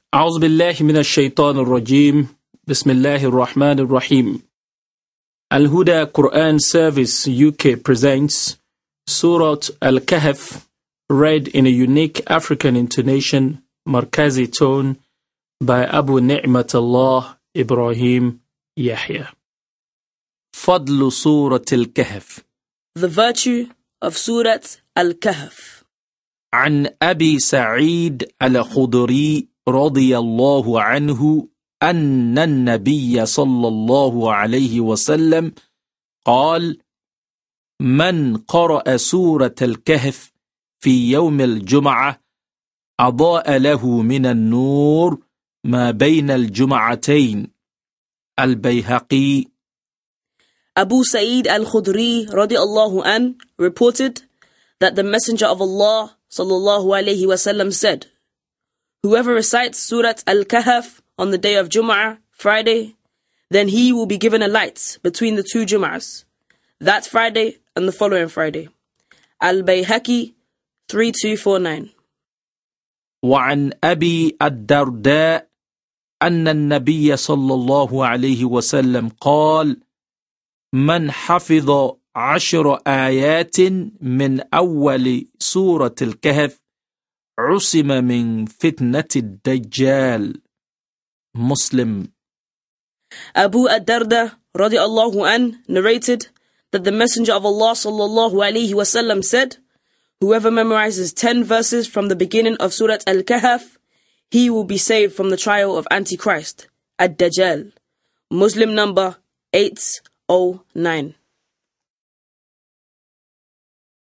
أعوذ بالله من الشيطان الرجيم بسم الله الرحمن الرحيم. Al-Huda Quran Service UK presents Surah Al-Kahf, read in a unique African intonation, Markazi tone, by Abu Ni'matullah Ibrahim Yahya. Fadlu Surat Al-Kahf. The virtue of Surah Al-Kahf. عن أبي سعيد الخدري رضي الله عنه أن النبي صلى الله عليه وسلم قال: من قرأ سورة الكهف في يوم الجمعة أضاء له من النور ما بين الجمعتين. البيهقي. Abu Sa'id al-Khudri radiallahu an reported that the Messenger of Allah sallallahu alayhi wasallam said, whoever recites Surat Al-Kahf on the day of Jum'ah, Friday, then he will be given a light between the two Jum'ahs, that Friday and the following Friday. Al-Bayhaqi 3249. وعن أبي الدرداء أن النبي صلى الله عليه وسلم قال: من حفظ 10 آيات من أول سورة الكهف عصم من فتنة الدجال. Muslim. Abu ad-Darda radiallahu an narrated that the Messenger of Allah sallallahu alayhi wasallam said, whoever memorizes 10 verses from the beginning of Surah Al-Kahf, he will be saved from the trial of Antichrist, Ad-Dajjal. Muslim number 809.